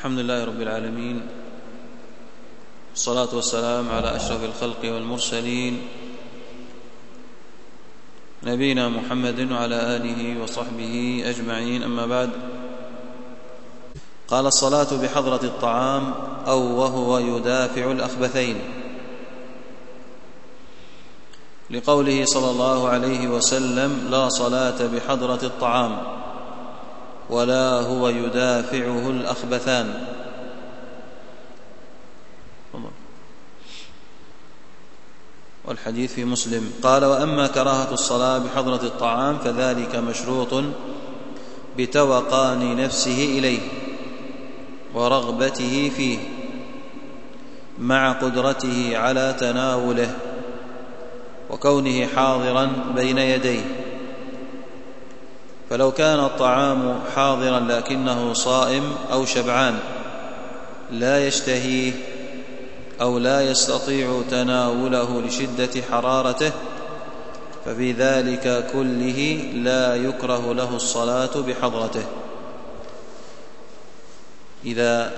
الحمد لله رب العالمين، والصلاة والسلام على أشرف الخلق والمرسلين نبينا محمد وعلى آله وصحبه أجمعين. أما بعد، قال: الصلاة بحضرة الطعام أو وهو يدافع الأخبثين، لقوله صلى الله عليه وسلم: لا صلاة بحضرة الطعام ولا هو يدافعه الأخبثان. والحديث في مسلم. قال: وأما كراهة الصلاة بحضرة الطعام فذلك مشروط بتوقان نفسه إليه ورغبته فيه مع قدرته على تناوله وكونه حاضرا بين يديه. فلو كان الطعام حاضرا لكنه صائم أو شبعان لا يشتهيه أو لا يستطيع تناوله لشدة حرارته، ففي ذلك كله لا يكره له الصلاة بحضرته. إذا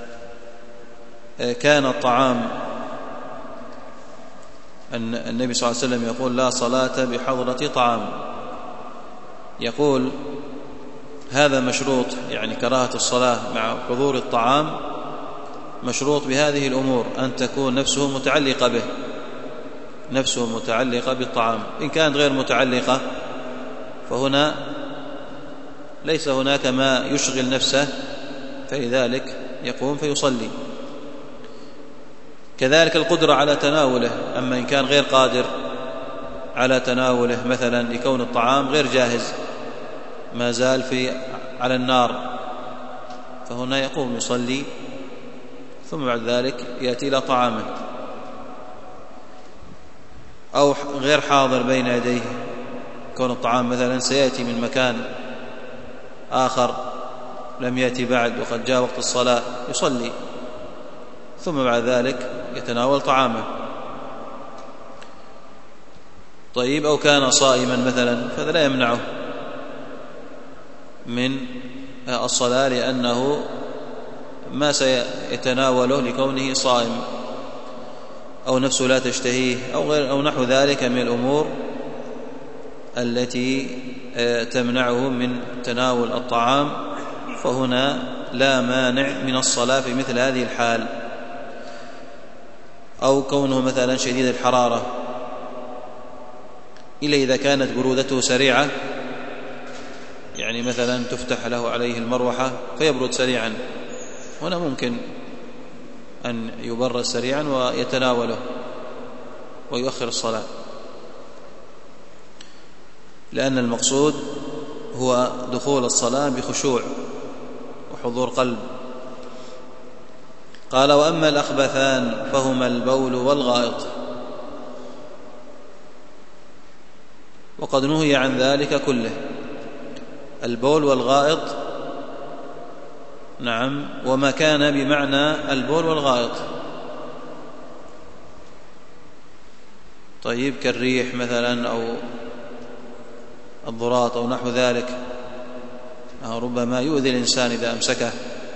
كان الطعام، النبي صلى الله عليه وسلم يقول: لا صلاة بحضرة طعام، يقول هذا مشروط، يعني كراهة الصلاة مع حضور الطعام مشروط بهذه الأمور: أن تكون نفسه متعلقة به، نفسه متعلقة بالطعام. إن كانت غير متعلقة فهنا ليس هناك ما يشغل نفسه، فلذلك يقوم فيصلي. كذلك القدرة على تناوله. أما إن كان غير قادر على تناوله، مثلا لكون الطعام غير جاهز ما زال على النار، فهنا يقوم يصلي ثم بعد ذلك يأتي إلى طعامه. أو غير حاضر بين يديه، كون الطعام مثلا سيأتي من مكان آخر لم يأتي بعد وقد جاء وقت الصلاة، يصلي ثم بعد ذلك يتناول طعامه. طيب، أو كان صائما مثلا، فهذا لا يمنعه من الصلاة لأنه ما سيتناوله لكونه صائم، أو نفسه لا تشتهيه، أو نحو ذلك من الأمور التي تمنعه من تناول الطعام، فهنا لا مانع من الصلاة في مثل هذه الحال. أو كونه مثلا شديد الحرارة، إلا إذا كانت برودته سريعة، يعني مثلا تفتح له عليه المروحة فيبرد سريعا، هنا ممكن أن يبرد سريعا ويتناوله ويؤخر الصلاة، لأن المقصود هو دخول الصلاة بخشوع وحضور قلب. قال: وأما الأخبثان فهما البول والغائط، وقد نهي عن ذلك كله. البول والغائط، نعم، وما كان بمعنى البول والغائط. طيب، كالريح مثلا أو الضراط أو نحو ذلك، ربما يؤذي الإنسان إذا أمسكه،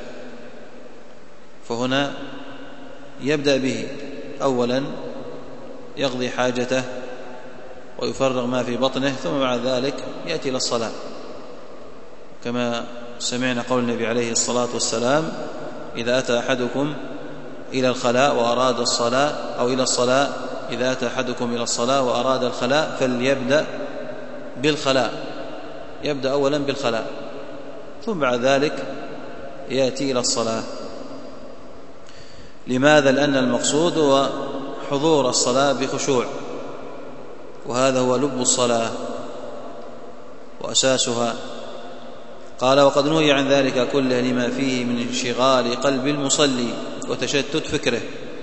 فهنا يبدأ به أولا، يقضي حاجته ويفرغ ما في بطنه، ثم بعد ذلك يأتي إلى الصلاة، كما سمعنا قول النبي عليه الصلاة والسلام: إذا أتى أحدكم إلى الخلاء وأراد الصلاة، أو إلى الصلاة، إذا أتى أحدكم إلى الصلاة وأراد الخلاء فليبدأ بالخلاء، يبدأ أولا بالخلاء ثم بعد ذلك يأتي إلى الصلاة. لماذا؟ لأن المقصود هو حضور الصلاة بخشوع، وهذا هو لب الصلاة وأساسها. قال: وقد نهي عن ذلك كله لما فيه من انشغال قلب المصلي وتشتت فكره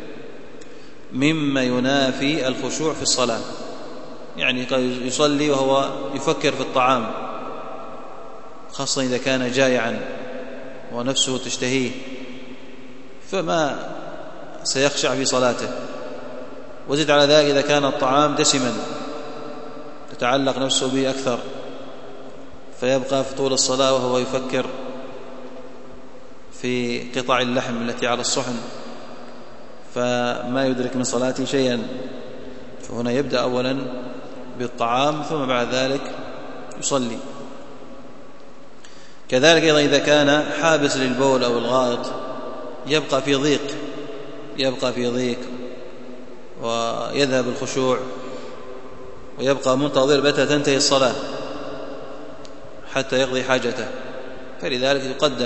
مما ينافي الخشوع في الصلاة. يعني قد يصلي وهو يفكر في الطعام، خاصة إذا كان جائعا ونفسه تشتهيه، فما سيخشع في صلاته. وزد على ذلك إذا كان الطعام دسما تتعلق نفسه به أكثر، فيبقى في طول الصلاة وهو يفكر في قطع اللحم التي على الصحن فما يدرك من صلاته شيئا، فهنا يبدأ أولا بالطعام ثم بعد ذلك يصلي. كذلك أيضا إذا كان حابس للبول أو الغائط يبقى في ضيق ويذهب الخشوع ويبقى منتظر متى تنتهي الصلاة حتى يقضي حاجته، فلذلك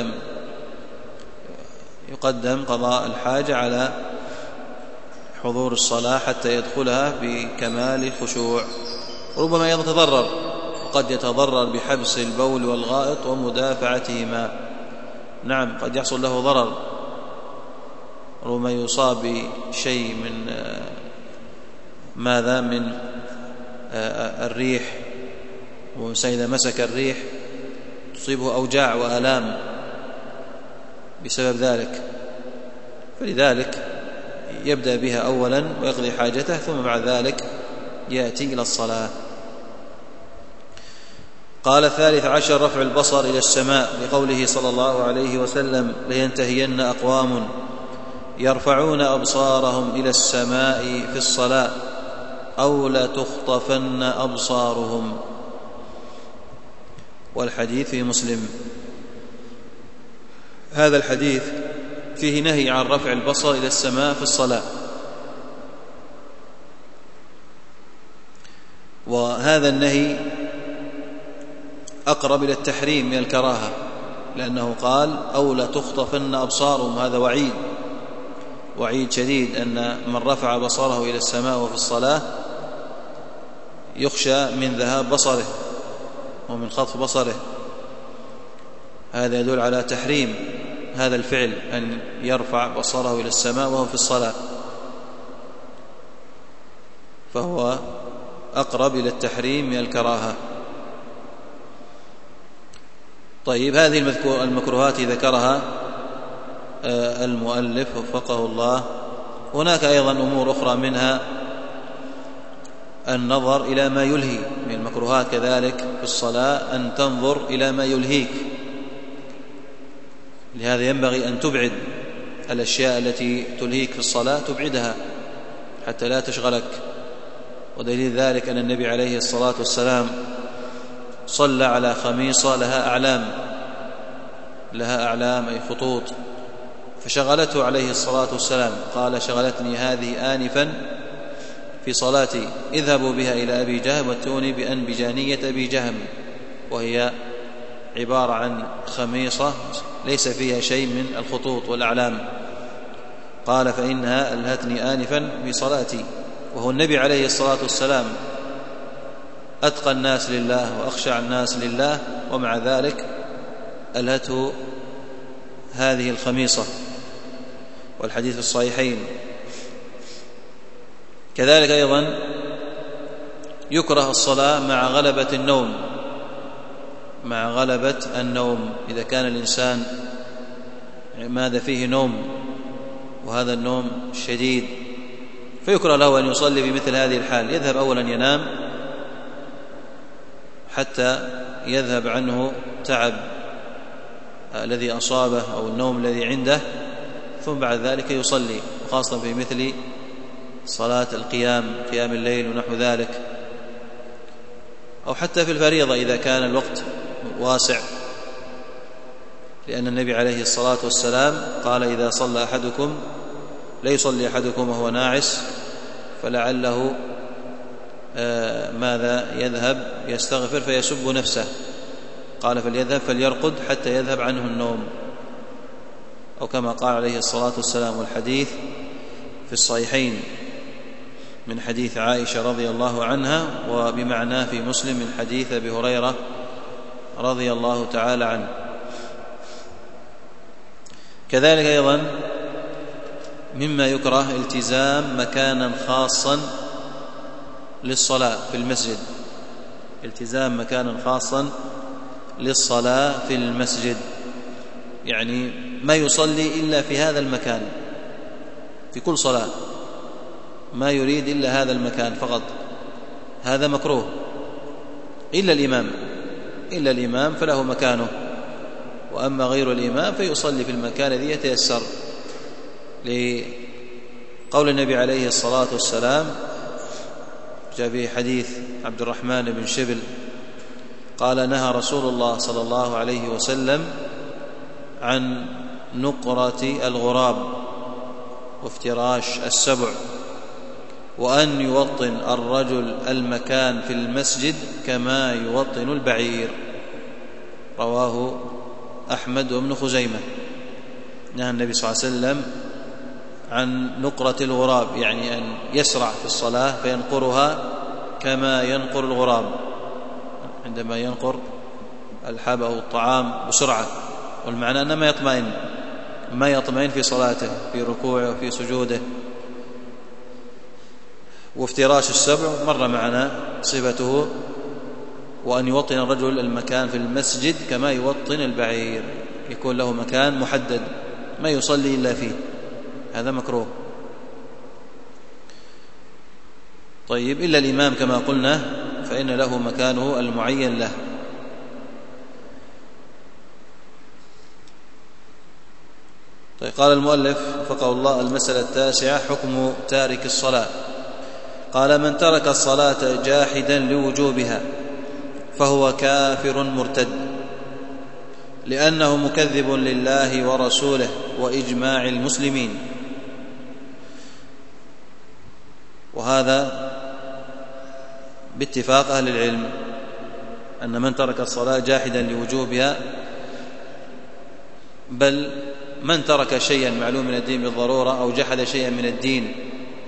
يقدم قضاء الحاجة على حضور الصلاة حتى يدخلها بكمال الخشوع. ربما يتضرر، وقد يتضرر بحبس البول والغائط ومدافعتهما. نعم، قد يحصل له ضرر، ربما يصاب بشيء من من الريح، وإذا مسك الريح تصيبه أوجاع وآلام بسبب ذلك، فلذلك يبدأ بها أولا ويقضي حاجته ثم بعد ذلك يأتي إلى الصلاة. قال 13 رفع البصر إلى السماء، لقوله صلى الله عليه وسلم: لينتهين أقوام يرفعون أبصارهم إلى السماء في الصلاة أو لتخطفن أبصارهم. والحديث في مسلم. هذا الحديث فيه نهي عن رفع البصر إلى السماء في الصلاة، وهذا النهي أقرب إلى التحريم من الكراهة، لأنه قال أو لتخطفن أبصارهم، هذا وعيد شديد، أن من رفع بصره إلى السماء وفي الصلاة يخشى من ذهاب بصره ومن خطف بصره. هذا يدل على تحريم هذا الفعل، أن يرفع بصره إلى السماء وهو في الصلاة، فهو أقرب إلى التحريم من الكراهة. طيب، هذه المكروهات ذكرها المؤلف وفقه الله. هناك أيضا أمور أخرى، منها النظر إلى ما يلهي. من المكروهات كذلك في الصلاة أن تنظر إلى ما يلهيك، لهذا ينبغي أن تبعد الأشياء التي تلهيك في الصلاة، تبعدها حتى لا تشغلك. ودليل ذلك أن النبي عليه الصلاة والسلام صلى على خميصة لها أعلام أي خطوط، فشغلته عليه الصلاة والسلام، قال: شغلتني هذه آنفا في صلاتي، اذهبوا بها إلى أبي جهم واتوني بأنبجانية أبي جهم، وهي عبارة عن خميصة ليس فيها شيء من الخطوط والأعلام. قال: فإنها ألهتني آنفا في صلاتي. وهو النبي عليه الصلاة والسلام أتقى الناس لله وأخشع الناس لله، ومع ذلك ألهته هذه الخميصة، والحديث في الصحيحين. كذلك أيضا يكره الصلاة مع غلبة النوم، إذا كان الإنسان ماذا فيه نوم، وهذا النوم شديد، فيكره له أن يصلي بمثل هذه الحال. يذهب أولا ينام حتى يذهب عنه تعب الذي أصابه أو النوم الذي عنده، ثم بعد ذلك يصلي، خاصة في مثل صلاة قيام الليل ونحو ذلك، أو حتى في الفريضة إذا كان الوقت واسع، لأن النبي عليه الصلاة والسلام قال: إذا صلى أحدكم لا يصلي أحدكم وهو ناعس، فلعله يذهب يستغفر فيسب نفسه، قال: فليذهب فليرقد حتى يذهب عنه النوم، أو كما قال عليه الصلاة والسلام. والحديث في الصحيحين من حديث عائشة رضي الله عنها، وبمعناه في مسلم من حديث أبي هريرة رضي الله تعالى عنه. كذلك أيضا مما يكره التزام مكانا خاصا للصلاة في المسجد، التزام مكانا خاصا للصلاة في المسجد، يعني ما يصلي إلا في هذا المكان في كل صلاة، ما يريد إلا هذا المكان فقط، هذا مكروه، إلا الإمام فله مكانه، وأما غير الإمام فيصلي في المكان الذي يتيسر، لقول النبي عليه الصلاة والسلام جاء في حديث عبد الرحمن بن شبل قال نهى رسول الله صلى الله عليه وسلم عن نقرة الغراب وافتراش السبع، وأن يوطن الرجل المكان في المسجد كما يوطن البعير. رواه أحمد وابن خزيمة. نهى النبي صلى الله عليه وسلم عن نقرة الغراب، يعني أن يسرع في الصلاة فينقرها كما ينقر الغراب عندما ينقر الحب أو الطعام بسرعة، والمعنى أنه ما يطمئن في صلاته في ركوعه وفي سجوده. وافتراش السبع مر معنا صفته، وأن يوطن الرجل المكان في المسجد كما يوطن البعير، يكون له مكان محدد ما يصلي إلا فيه، هذا مكروه. طيب إلا الإمام كما قلنا فإن له مكانه المعين له. طيب قال المؤلف وفقه الله: المسألة التاسعة: حكم تارك الصلاة. قال: من ترك الصلاة جاحدا لوجوبها فهو كافر مرتد، لأنه مكذب لله ورسوله وإجماع المسلمين. وهذا باتفاق أهل العلم أن من ترك الصلاة جاحدا لوجوبها، بل من ترك شيئا معلوم من الدين بالضرورة أو جحد شيئا من الدين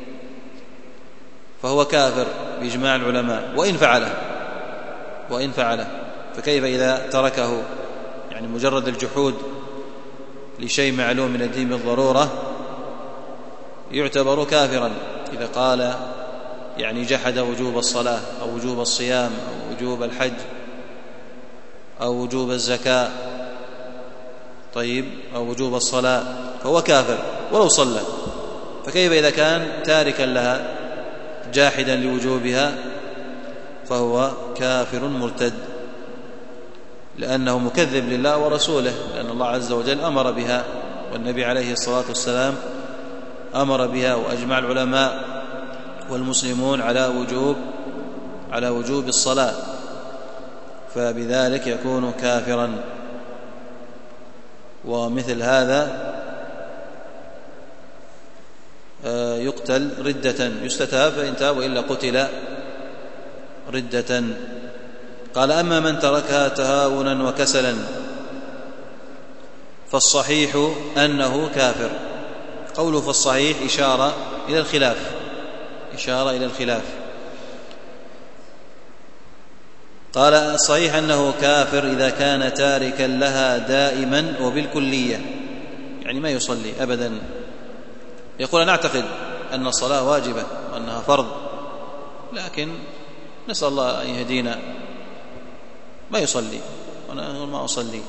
فهو كافر بإجماع العلماء وإن فعله. فكيف إذا تركه، يعني مجرد الجحود لشيء معلوم من الدين بالضرورة يعتبر كافرا إذا قال يعني جحد وجوب الصلاة أو وجوب الصيام أو وجوب الحج أو وجوب الزكاة، طيب، أو وجوب الصلاة، فهو كافر ولو صلى. فكيف إذا كان تاركا لها جاحدا لوجوبها فهو كافر مرتد، لأنه مكذب لله ورسوله، لأن الله عز وجل أمر بها والنبي عليه الصلاة والسلام أمر بها، وأجمع العلماء والمسلمون على وجوب الصلاة، فبذلك يكون كافرا. ومثل هذا يقتل ردة، يستتاب فإن تاب وإلا قتل ردة. قال: أما من تركها تهاونا وكسلا فالصحيح أنه كافر. قوله فالصحيح إشارة إلى الخلاف. قال: الصحيح أنه كافر إذا كان تاركا لها دائما وبالكلية، يعني ما يصلي أبدا. يقول: أنا أعتقد أن الصلاة واجبة وأنها فرض، لكن نسأل الله أن يهدينا، ما يصلي وأنا ما أصلي.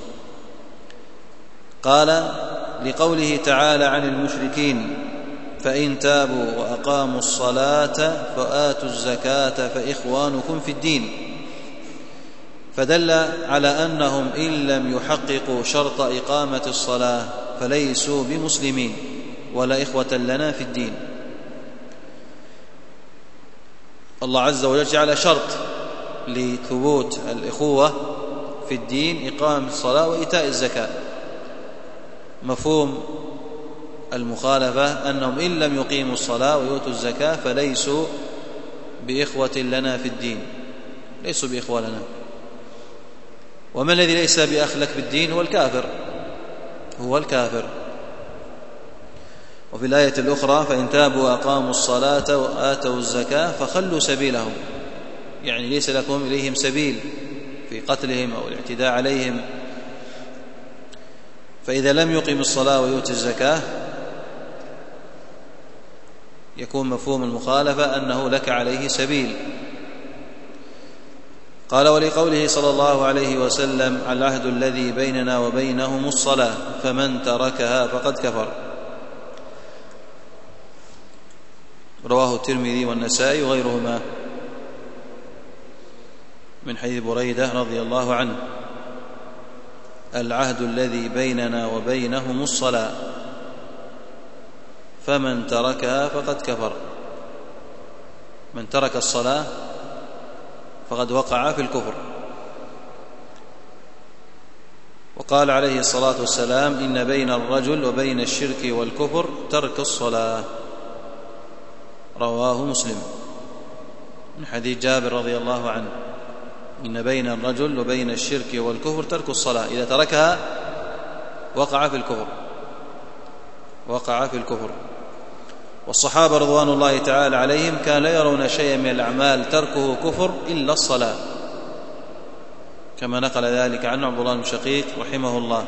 قال: لقوله تعالى عن المشركين: فإن تابوا وأقاموا الصلاة وآتوا الزكاة فإخوانكم في الدين، فدل على أنهم إن لم يحققوا شرط إقامة الصلاة فليسوا بمسلمين ولا إخوة لنا في الدين. الله عز وجل جعل شرط لثبوت الإخوة في الدين إقام الصلاة وإيتاء الزكاة. مفهوم المخالفة أنهم إن لم يقيموا الصلاة ويؤتوا الزكاة فليسوا بإخوة لنا في الدين، ليسوا بإخوة لنا. ومن الذي ليس بأخ لك بالدين؟ هو الكافر. وفي الآية الأخرى: فإن تابوا وأقاموا الصلاة وآتوا الزكاة فخلوا سبيلهم، يعني ليس لكم إليهم سبيل في قتلهم أو الاعتداء عليهم. فإذا لم يقم الصلاة ويؤتي الزكاة يكون مفهوم المخالفة أنه لك عليه سبيل. قال: ولقوله صلى الله عليه وسلم: العهد الذي بيننا وبينهم الصلاة فمن تركها فقد كفر. رواه الترمذي والنسائي وغيرهما من حديث بريدة رضي الله عنه. العهد الذي بيننا وبينهم الصلاة فمن تركها فقد كفر. من ترك الصلاة فقد وقع في الكفر. وقال عليه الصلاة والسلام إن بين الرجل وبين الشرك والكفر ترك الصلاة، رواه مسلم من حديث جابر رضي الله عنه، إن بين الرجل وبين الشرك والكفر ترك الصلاة، إذا تركها وقع في الكفر. والصحابة رضوان الله تعالى عليهم كان لا يرون شيئا من الأعمال تركه كفر إلا الصلاة، كما نقل ذلك عن عبد الله بن شقيق رحمه الله.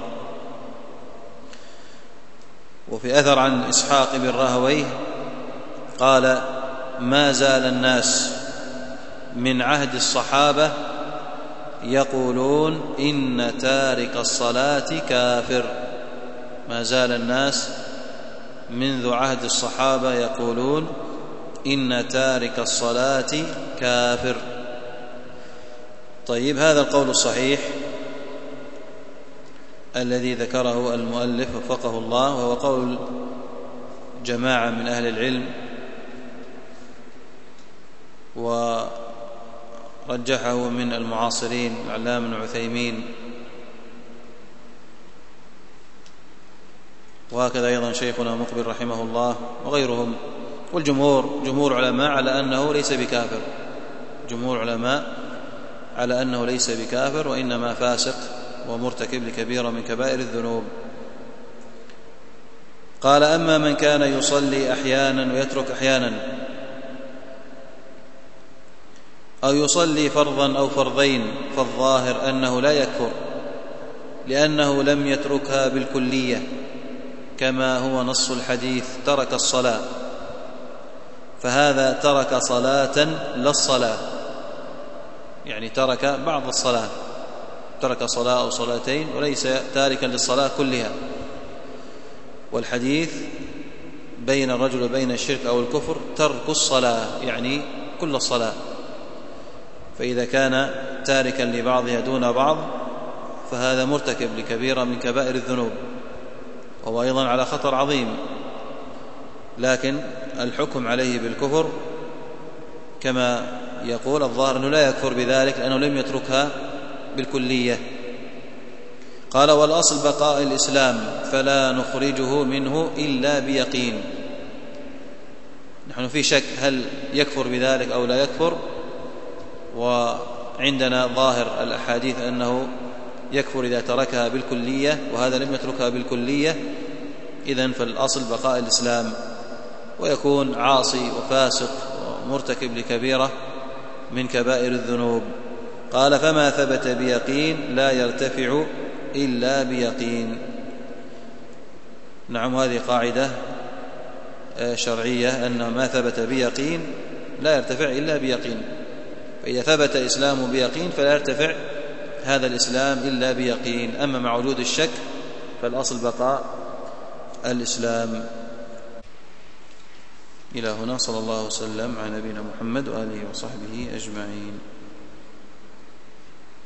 وفي أثر عن إسحاق بن راهويه قال ما زال الناس من عهد الصحابة يقولون إن تارك الصلاة كافر. ما زال الناس منذ عهد الصحابة يقولون إن تارك الصلاة كافر. طيب، هذا القول الصحيح الذي ذكره المؤلف وفقه الله، وهو قول جماعة من أهل العلم، ورجحه من المعاصرين العلامة ابن عثيمين، وهكذا أيضا شيخنا مقبل رحمه الله وغيرهم. والجمهور جمهور علماء على أنه ليس بكافر، جمهور علماء على أنه ليس بكافر، وإنما فاسق ومرتكب لكبيرة من كبائر الذنوب. قال أما من كان يصلي أحيانا ويترك أحيانا، أو يصلي فرضا أو فرضين، فالظاهر أنه لا يكفر لأنه لم يتركها بالكلية، كما هو نص الحديث ترك الصلاة، فهذا ترك صلاة لا الصلاة، يعني ترك بعض الصلاة، ترك صلاة أو صلاتين وليس تاركا للصلاة كلها. والحديث بين الرجل وبين الشرك أو الكفر ترك الصلاة، يعني كل الصلاة، فإذا كان تاركا لبعضها دون بعض فهذا مرتكب لكبيرة من كبائر الذنوب، وهو أيضا على خطر عظيم. لكن الحكم عليه بالكفر كما يقول الظاهر أنه لا يكفر بذلك لأنه لم يتركها بالكلية. قال والأصل بقاء الإسلام فلا نخرجه منه إلا بيقين. نحن في شك هل يكفر بذلك أو لا يكفر، وعندنا ظاهر الأحاديث أنه يكفر إذا تركها بالكلية، وهذا لم يتركها بالكلية، إذن فالأصل بقاء الإسلام، ويكون عاصي وفاسق ومرتكب لكبيرة من كبائر الذنوب. قال فما ثبت بيقين لا يرتفع إلا بيقين. نعم، هذه قاعدة شرعية أن ما ثبت بيقين لا يرتفع إلا بيقين، فإذا ثبت إسلام بيقين فلا يرتفع هذا الإسلام إلا بيقين. أما مع وجود الشك فالأصل بقاء الإسلام. إلى هنا، صلى الله وسلم على نبينا محمد وآله وصحبه أجمعين.